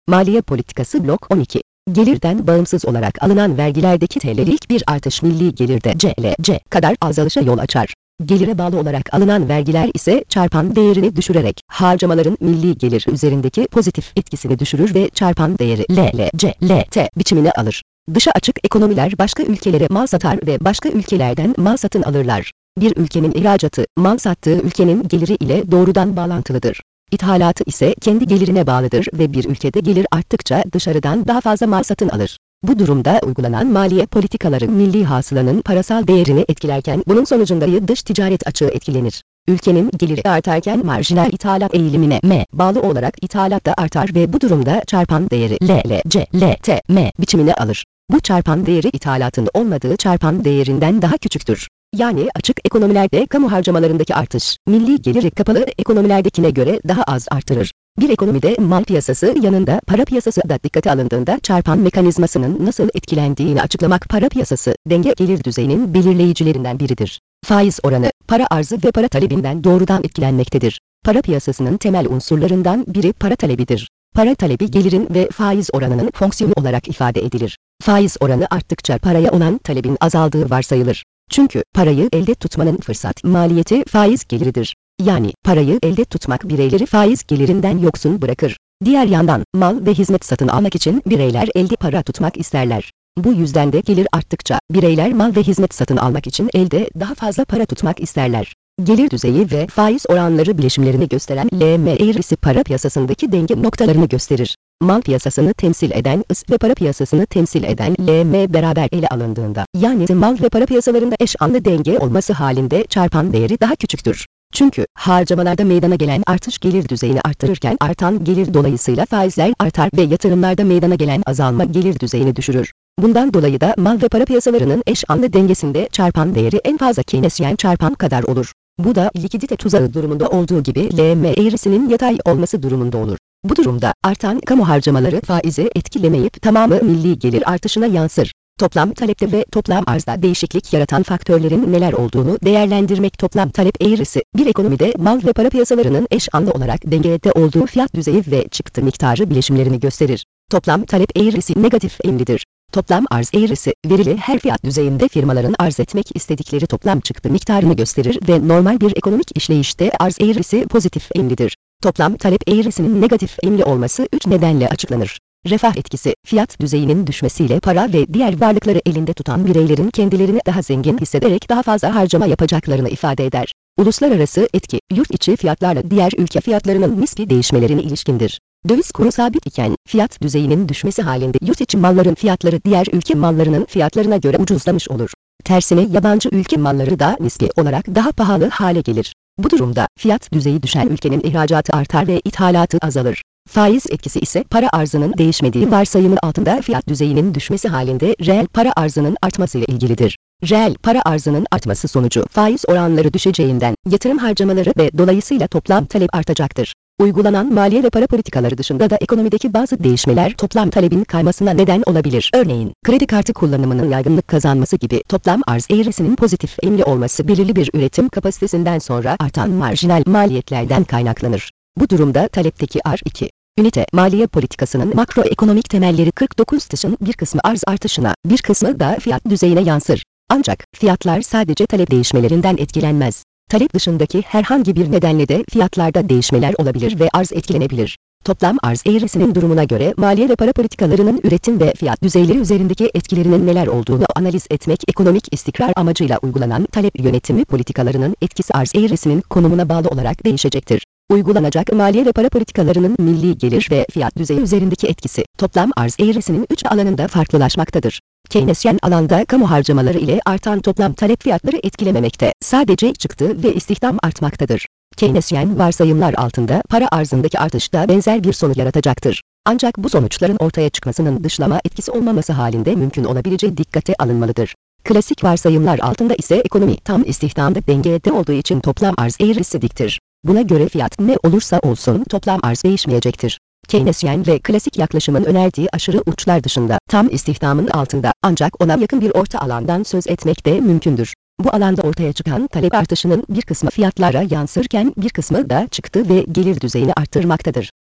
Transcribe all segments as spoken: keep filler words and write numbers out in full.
Maliye politikası blok on iki. Gelirden bağımsız olarak alınan vergilerdeki T L'lik bir artış milli gelirde C L C kadar azalışa yol açar. Gelire bağlı olarak alınan vergiler ise çarpan değerini düşürerek harcamaların milli gelir üzerindeki pozitif etkisini düşürür ve çarpan değeri L L C L T biçimini alır. Dışa açık ekonomiler başka ülkelere mal satar ve başka ülkelerden mal satın alırlar. Bir ülkenin ihracatı, mal sattığı ülkenin geliri ile doğrudan bağlantılıdır. İthalatı ise kendi gelirine bağlıdır ve bir ülkede gelir arttıkça dışarıdan daha fazla mal satın alır. Bu durumda uygulanan maliye politikaları milli hasılanın parasal değerini etkilerken bunun sonucunda dış ticaret açığı etkilenir. Ülkenin geliri artarken marjinal ithalat eğilimine M bağlı olarak ithalat da artar ve bu durumda çarpan değeri L L C L T M biçimini alır. Bu çarpan değeri ithalatın olmadığı çarpan değerinden daha küçüktür. Yani açık ekonomilerde kamu harcamalarındaki artış, milli geliri kapalı ekonomilerdekine göre daha az artırır. Bir ekonomide mal piyasası yanında para piyasası da dikkate alındığında çarpan mekanizmasının nasıl etkilendiğini açıklamak para piyasası, denge gelir düzeyinin belirleyicilerinden biridir. Faiz oranı, para arzı ve para talebinden doğrudan etkilenmektedir. Para piyasasının temel unsurlarından biri para talebidir. Para talebi gelirin ve faiz oranının fonksiyonu olarak ifade edilir. Faiz oranı arttıkça paraya olan talebin azaldığı varsayılır. Çünkü parayı elde tutmanın fırsat maliyeti faiz geliridir. Yani parayı elde tutmak bireyleri faiz gelirinden yoksun bırakır. Diğer yandan mal ve hizmet satın almak için bireyler elde para tutmak isterler. Bu yüzden de gelir arttıkça bireyler mal ve hizmet satın almak için elde daha fazla para tutmak isterler. Gelir düzeyi ve faiz oranları bileşimlerini gösteren L M eğrisi para piyasasındaki denge noktalarını gösterir. Mal piyasasını temsil eden I S ve para piyasasını temsil eden L M beraber ele alındığında, yani mal ve para piyasalarında eş anlı denge olması halinde çarpan değeri daha küçüktür. Çünkü harcamalarda meydana gelen artış gelir düzeyini arttırırken artan gelir dolayısıyla faizler artar ve yatırımlarda meydana gelen azalma gelir düzeyini düşürür. Bundan dolayı da mal ve para piyasalarının eş anlı dengesinde çarpan değeri en fazla Keynesyen çarpan kadar olur. Bu da likidite tuzağı durumunda olduğu gibi L M eğrisinin yatay olması durumunda olur. Bu durumda artan kamu harcamaları faizi etkilemeyip tamamı milli gelir artışına yansır. Toplam talepte ve toplam arzda değişiklik yaratan faktörlerin neler olduğunu değerlendirmek toplam talep eğrisi, bir ekonomide mal ve para piyasalarının eş anlı olarak dengede olduğu fiyat düzeyi ve çıktı miktarı bileşimlerini gösterir. Toplam talep eğrisi negatif eğimlidir. Toplam arz eğrisi, verili her fiyat düzeyinde firmaların arz etmek istedikleri toplam çıktı miktarını gösterir ve normal bir ekonomik işleyişte arz eğrisi pozitif eğimlidir. Toplam talep eğrisinin negatif eğimli olması üç nedenle açıklanır. Refah etkisi, fiyat düzeyinin düşmesiyle para ve diğer varlıkları elinde tutan bireylerin kendilerini daha zengin hissederek daha fazla harcama yapacaklarını ifade eder. Uluslararası etki, yurt içi fiyatlarla diğer ülke fiyatlarının nispi değişmelerine ilişkindir. Döviz kuru sabit iken, fiyat düzeyinin düşmesi halinde yurt içi malların fiyatları diğer ülke mallarının fiyatlarına göre ucuzlamış olur. Tersine yabancı ülke malları da nispi olarak daha pahalı hale gelir. Bu durumda fiyat düzeyi düşen ülkenin ihracatı artar ve ithalatı azalır. Faiz etkisi ise para arzının değişmediği varsayımı altında fiyat düzeyinin düşmesi halinde reel para arzının artmasıyla ilgilidir. Reel para arzının artması sonucu faiz oranları düşeceğinden yatırım harcamaları ve dolayısıyla toplam talep artacaktır. Uygulanan maliye ve para politikaları dışında da ekonomideki bazı değişmeler toplam talebin kaymasına neden olabilir. Örneğin, kredi kartı kullanımının yaygınlık kazanması gibi toplam arz eğrisinin pozitif eğimli olması belirli bir üretim kapasitesinden sonra artan marjinal maliyetlerden kaynaklanır. Bu durumda talepteki R iki. Ünite, maliye politikasının makroekonomik temelleri kırk dokuz dışın bir kısmı arz artışına, bir kısmı da fiyat düzeyine yansır. Ancak fiyatlar sadece talep değişmelerinden etkilenmez. Talep dışındaki herhangi bir nedenle de fiyatlarda değişmeler olabilir ve arz etkilenebilir. Toplam arz eğrisinin durumuna göre maliye ve para politikalarının üretim ve fiyat düzeyleri üzerindeki etkilerinin neler olduğunu analiz etmek ekonomik istikrar amacıyla uygulanan talep yönetimi politikalarının etkisi arz eğrisinin konumuna bağlı olarak değişecektir. Uygulanacak maliye ve para politikalarının milli gelir ve fiyat düzeyi üzerindeki etkisi, toplam arz eğrisinin üç alanında farklılaşmaktadır. Keynesyen alanda kamu harcamaları ile artan toplam talep fiyatları etkilememekte, sadece çıktı ve istihdam artmaktadır. Keynesyen varsayımlar altında para arzındaki artış da benzer bir sonuç yaratacaktır. Ancak bu sonuçların ortaya çıkmasının dışlama etkisi olmaması halinde mümkün olabileceği dikkate alınmalıdır. Klasik varsayımlar altında ise ekonomi tam istihdamda dengede olduğu için toplam arz eğrisi diktir. Buna göre fiyat ne olursa olsun toplam arz değişmeyecektir. Keynesyen ve klasik yaklaşımın önerdiği aşırı uçlar dışında tam istihdamın altında ancak ona yakın bir orta alandan söz etmek de mümkündür. Bu alanda ortaya çıkan talep artışının bir kısmı fiyatlara yansırken bir kısmı da çıktı ve gelir düzeyini arttırmaktadır.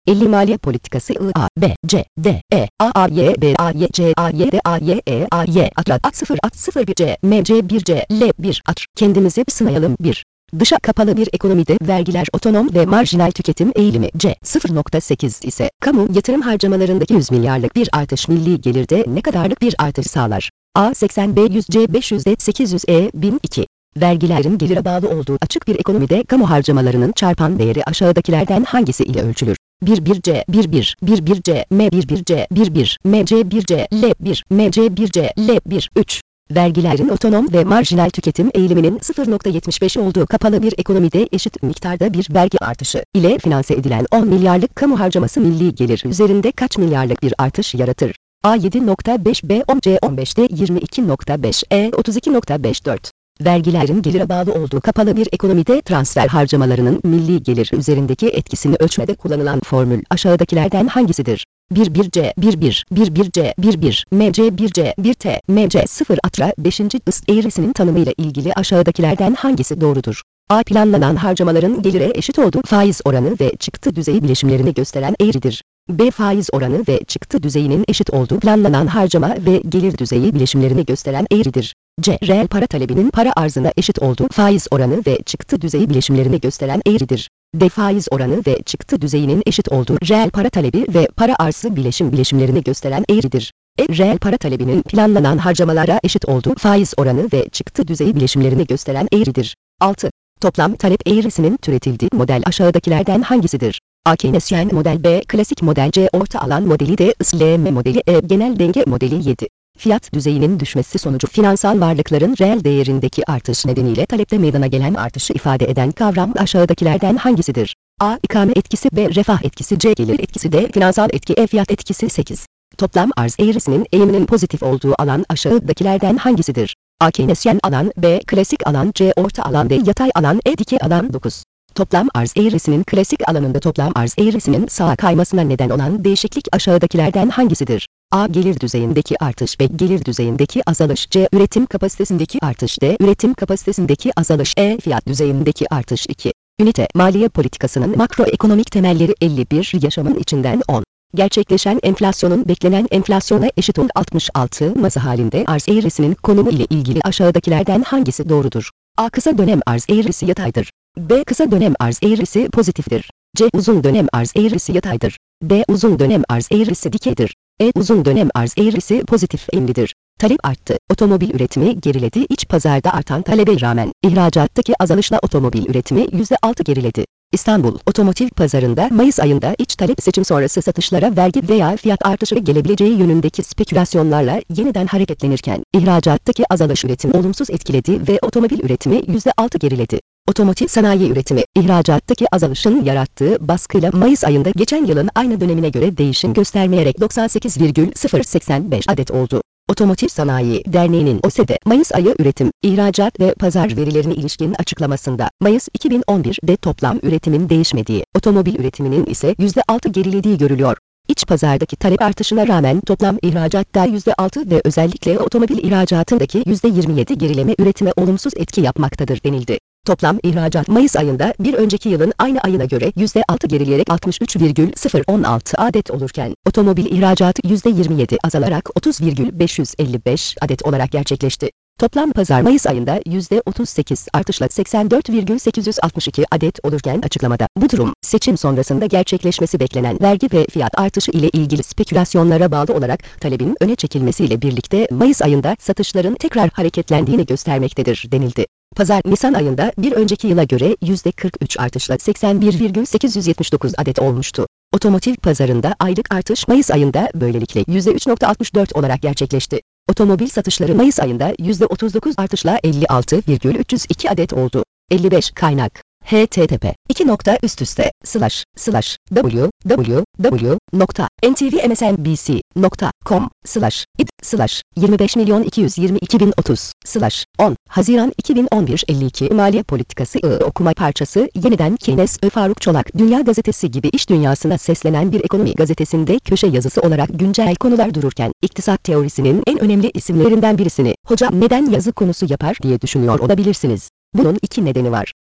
elli Maliye Politikası I, A, B, C, D, E, A, A, Y, B, A, Y, C, A, Y, D, A, Y, E, A, Y, Atrat, At sıfır, At sıfır bir, C, M, C bir, C, L bir, Atr. Kendimizi sınayalım bir. Dışa kapalı bir ekonomide vergiler otonom ve marjinal tüketim eğilimi C sıfır nokta sekiz ise kamu yatırım harcamalarındaki yüz milyarlık bir artış milli gelirde ne kadarlık bir artış sağlar? A seksen, B yüz, C beş yüz, D sekiz yüz, E bin iki. Vergilerin gelire bağlı olduğu açık bir ekonomide kamu harcamalarının çarpan değeri aşağıdakilerden hangisi ile ölçülür? bir bir C bir bir, bir bir C, M bir bir C bir bir, M C bir C, L bir, M C bir C, L bir, üç. Vergilerin otonom ve marjinal tüketim eğiliminin sıfır nokta yetmiş beş olduğu kapalı bir ekonomide eşit miktarda bir vergi artışı ile finanse edilen on milyarlık kamu harcaması milli gelir üzerinde kaç milyarlık bir artış yaratır? A yedi nokta beş, B on, C on beş, D yirmi iki nokta beş, E otuz iki nokta beş dört. Vergilerin gelire bağlı olduğu kapalı bir ekonomide transfer harcamalarının milli gelir üzerindeki etkisini ölçmede kullanılan formül aşağıdakilerden hangisidir? bir bir C bir bir, bir bir C bir bir, M C bir C bir T, M C sıfır Atra beşinci ıs eğrisinin tanımıyla ilgili aşağıdakilerden hangisi doğrudur? A. Planlanan harcamaların gelire eşit olduğu faiz oranı ve çıktı düzeyi bileşimlerini gösteren eğridir. B. Faiz oranı ve çıktı düzeyinin eşit olduğu planlanan harcama ve gelir düzeyi bileşimlerini gösteren eğridir. C. Reel para talebinin para arzına eşit olduğu faiz oranı ve çıktı düzeyi bileşimlerini gösteren eğridir. D. Faiz oranı ve çıktı düzeyinin eşit olduğu reel para talebi ve para arzı bileşim bileşimlerini gösteren eğridir. E. Reel para talebinin planlanan harcamalara eşit olduğu faiz oranı ve çıktı düzeyi bileşimlerini gösteren eğridir. altı. Toplam talep eğrisinin türetildiği model aşağıdakilerden hangisidir? A. Keynesyen model, B. Klasik model, C. Orta alan modeli, D. I S L M modeli, E. Genel denge modeli. yedi. Fiyat düzeyinin düşmesi sonucu finansal varlıkların reel değerindeki artış nedeniyle talepte meydana gelen artışı ifade eden kavram aşağıdakilerden hangisidir? A. İkame etkisi, B. Refah etkisi, C. Gelir etkisi, D. Finansal etki, E. Fiyat etkisi. sekiz. Toplam arz eğrisinin eğiminin pozitif olduğu alan aşağıdakilerden hangisidir? A. Keynesyen alan, B. Klasik alan, C. Orta alan, D. Yatay alan, E. Dikey alan. dokuz. Toplam arz eğrisinin klasik alanında toplam arz eğrisinin sağa kaymasına neden olan değişiklik aşağıdakilerden hangisidir? A. Gelir düzeyindeki artış, B. Gelir düzeyindeki azalış, C. Üretim kapasitesindeki artış, D. Üretim kapasitesindeki azalış, E. Fiyat düzeyindeki artış. iki. Ünite Maliye politikasının makroekonomik temelleri elli bir yaşamın içinden on. Gerçekleşen enflasyonun beklenen enflasyona eşit olduğu altmış altı masa halinde arz eğrisinin konumu ile ilgili aşağıdakilerden hangisi doğrudur? A. Kısa dönem arz eğrisi yataydır. B. Kısa dönem arz eğrisi pozitiftir. C. Uzun dönem arz eğrisi yataydır. D. Uzun dönem arz eğrisi dikeydir. E. Uzun dönem arz eğrisi pozitif eğimlidir. Talep arttı. Otomobil üretimi geriledi. İç pazarda artan talebe rağmen ihracattaki azalışla otomobil üretimi yüzde altı geriledi. İstanbul Otomotiv Pazarında Mayıs ayında iç talep seçim sonrası satışlara vergi veya fiyat artışı gelebileceği yönündeki spekülasyonlarla yeniden hareketlenirken ihracattaki azalış üretimi olumsuz etkiledi ve otomobil üretimi yüzde altı geriledi. Otomotiv sanayi üretimi, ihracattaki azalışın yarattığı baskıyla Mayıs ayında geçen yılın aynı dönemine göre değişim göstermeyerek doksan sekiz virgül sıfır seksen beş adet oldu. Otomotiv Sanayi Derneği'nin O S E D Mayıs ayı üretim, ihracat ve pazar verilerine ilişkin açıklamasında Mayıs iki bin on bir'de toplam üretimin değişmediği, otomobil üretiminin ise yüzde altı gerilediği görülüyor. İç pazardaki talep artışına rağmen toplam ihracatta yüzde altı ve özellikle otomobil ihracatındaki yüzde yirmi yedi gerileme üretime olumsuz etki yapmaktadır denildi. Toplam ihracat Mayıs ayında bir önceki yılın aynı ayına göre yüzde altı gerileyerek altmış üç virgül sıfır on altı adet olurken, otomobil ihracatı yüzde yirmi yedi azalarak otuz virgül beş yüz elli beş adet olarak gerçekleşti. Toplam pazar Mayıs ayında yüzde otuz sekiz artışla seksen dört virgül sekiz yüz altmış iki adet olurken açıklamada, bu durum, seçim sonrasında gerçekleşmesi beklenen vergi ve fiyat artışı ile ilgili spekülasyonlara bağlı olarak talebin öne çekilmesiyle birlikte Mayıs ayında satışların tekrar hareketlendiğini göstermektedir denildi. Pazar Nisan ayında bir önceki yıla göre yüzde kırk üç artışla seksen bir virgül sekiz yüz yetmiş dokuz adet olmuştu. Otomotiv pazarında aylık artış Mayıs ayında böylelikle yüzde üç virgül altmış dört olarak gerçekleşti. Otomobil satışları Mayıs ayında yüzde otuz dokuz artışla elli altı virgül üç yüz iki adet oldu. elli beş Kaynak H T T P iki nokta üst üste slash slash w w w nokta n t v m s n b c nokta com slash id slash yirmi beş milyon iki yüz yirmi iki bin otuz slash on Haziran iki bin on bir elli iki Maliye Politikası I okuma parçası yeniden Keynes Ö Faruk Çolak Dünya Gazetesi gibi iş dünyasına seslenen bir ekonomi gazetesinde köşe yazısı olarak güncel konular dururken iktisat teorisinin en önemli isimlerinden birisini hocam neden yazı konusu yapar diye düşünüyor olabilirsiniz. Bunun iki nedeni var.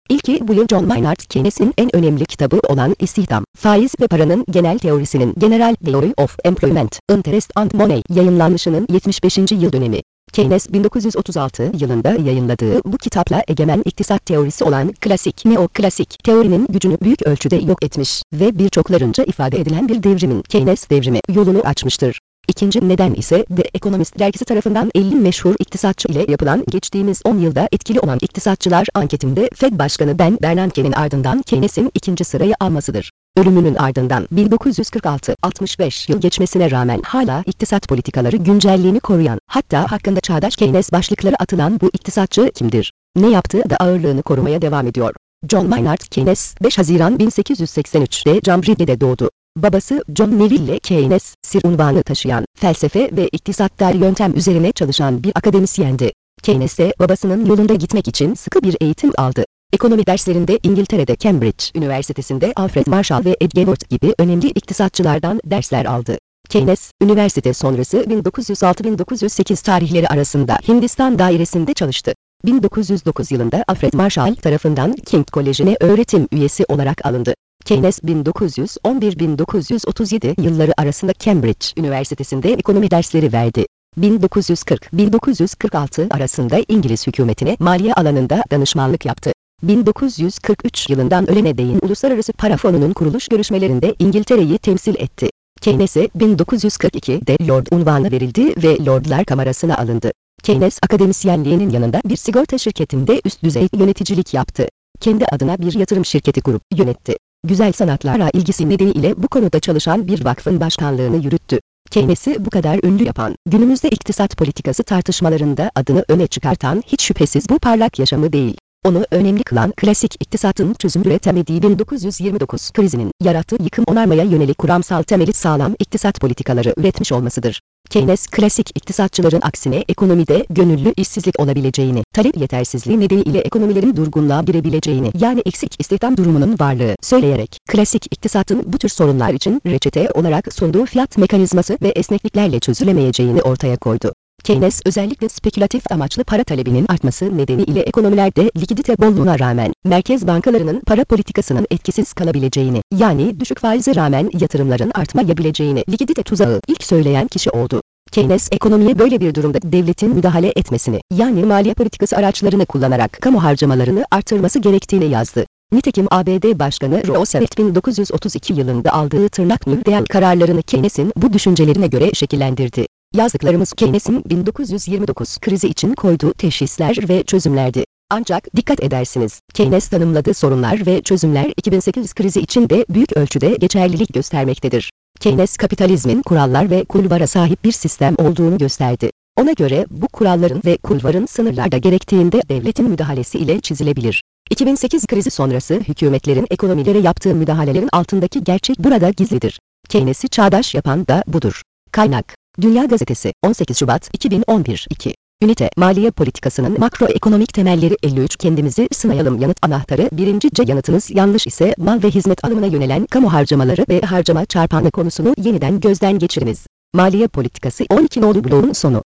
İlki bu yıl John Maynard Keynes'in en önemli kitabı olan İstihdam, Faiz ve Paranın Genel Teorisi'nin General Theory of Employment, Interest and Money yayınlanmışının yetmiş beşinci yıl dönemi. Keynes bin dokuz yüz otuz altı yılında yayınladığı bu kitapla egemen iktisat teorisi olan klasik, neoklasik teorinin gücünü büyük ölçüde yok etmiş ve birçoklarınca ifade edilen bir devrimin, Keynes devrimi, yolunu açmıştır. İkinci neden ise The Economist dergisi tarafından elli meşhur iktisatçı ile yapılan geçtiğimiz on yılda etkili olan iktisatçılar anketinde Fed Başkanı Ben Bernanke'nin ardından Keynes'in ikinci sırayı almasıdır. Ölümünün ardından bin dokuz yüz kırk altı altmış beş yıl geçmesine rağmen hala iktisat politikaları güncelliğini koruyan, hatta hakkında çağdaş Keynes başlıkları atılan bu iktisatçı kimdir? Ne yaptığı da ağırlığını korumaya devam ediyor. John Maynard Keynes, beş Haziran bin sekiz yüz seksen üç'te Cambridge'de doğdu. Babası John Neville Keynes, Sir unvanı taşıyan, felsefe ve iktisatta yöntem üzerine çalışan bir akademisyendi. Keynes de babasının yolunda gitmek için sıkı bir eğitim aldı. Ekonomi derslerinde İngiltere'de Cambridge Üniversitesi'nde Alfred Marshall ve Edgar Ward gibi önemli iktisatçılardan dersler aldı. Keynes, üniversite sonrası bin dokuz yüz altı bin dokuz yüz sekiz tarihleri arasında Hindistan dairesinde çalıştı. bin dokuz yüz dokuz yılında Alfred Marshall tarafından King Koleji'ne öğretim üyesi olarak alındı. Keynes bin dokuz yüz on bir bin dokuz yüz otuz yedi yılları arasında Cambridge Üniversitesi'nde ekonomi dersleri verdi. bin dokuz yüz kırk bin dokuz yüz kırk altı arasında İngiliz hükümetine maliye alanında danışmanlık yaptı. bin dokuz yüz kırk üç yılından ölene değin Uluslararası Para Fonu'nun kuruluş görüşmelerinde İngiltere'yi temsil etti. Keynes'e bin dokuz yüz kırk iki'de Lord unvanı verildi ve Lordlar Kamerası'na alındı. Keynes akademisyenliğinin yanında bir sigorta şirketinde üst düzey yöneticilik yaptı. Kendi adına bir yatırım şirketi kurup yönetti. Güzel sanatlara ilgisi nedeniyle bu konuda çalışan bir vakfın başkanlığını yürüttü. Keynes'i bu kadar ünlü yapan, günümüzde iktisat politikası tartışmalarında adını öne çıkartan hiç şüphesiz bu parlak yaşamı değil. Onu önemli kılan klasik iktisatın çözüm üretemediği bin dokuz yüz yirmi dokuz krizinin yarattığı yıkım onarmaya yönelik kuramsal temeli sağlam iktisat politikaları üretmiş olmasıdır. Keynes, klasik iktisatçıların aksine ekonomide gönüllü işsizlik olabileceğini, talep yetersizliği nedeniyle ekonomilerin durgunluğa girebileceğini, yani eksik istihdam durumunun varlığı söyleyerek, klasik iktisatın bu tür sorunlar için reçete olarak sunduğu fiyat mekanizması ve esnekliklerle çözülemeyeceğini ortaya koydu. Keynes, özellikle spekülatif amaçlı para talebinin artması nedeniyle ekonomilerde likidite bolluğuna rağmen, merkez bankalarının para politikasının etkisiz kalabileceğini, yani düşük faize rağmen yatırımların artmayabileceğini, likidite tuzağı ilk söyleyen kişi oldu. Keynes, ekonomiye böyle bir durumda devletin müdahale etmesini, yani maliye politikası araçlarını kullanarak kamu harcamalarını artırması gerektiğini yazdı. Nitekim A B D Başkanı Roosevelt bin dokuz yüz otuz iki yılında aldığı tırnak New kararlarını Keynes'in bu düşüncelerine göre şekillendirdi. Yazdıklarımız Keynes'in bin dokuz yüz yirmi dokuz krizi için koyduğu teşhisler ve çözümlerdi. Ancak dikkat edersiniz, Keynes tanımladığı sorunlar ve çözümler iki bin sekiz krizi için de büyük ölçüde geçerlilik göstermektedir. Keynes, kapitalizmin kurallar ve kulvara sahip bir sistem olduğunu gösterdi. Ona göre bu kuralların ve kulvarın sınırlarda gerektiğinde devletin müdahalesi ile çizilebilir. iki bin sekiz krizi sonrası hükümetlerin ekonomilere yaptığı müdahalelerin altındaki gerçek burada gizlidir. Keynes'i çağdaş yapan da budur. Kaynak: Dünya Gazetesi, on sekiz Şubat iki bin on bir iki. Ünite: Maliye politikasının makroekonomik temelleri elli üç. Kendimizi sınayalım. Yanıt anahtarı: birinci C yanıtınız yanlış ise mal ve hizmet alımına yönelen kamu harcamaları ve harcama çarpanı konusunu yeniden gözden geçiriniz. Maliye politikası on iki nolu bloğun sonu.